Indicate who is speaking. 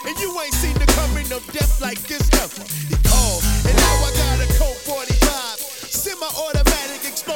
Speaker 1: And you ain't seen the coming of death like this ever. He called, and now I got a Colt 45, semi-automatic explosive.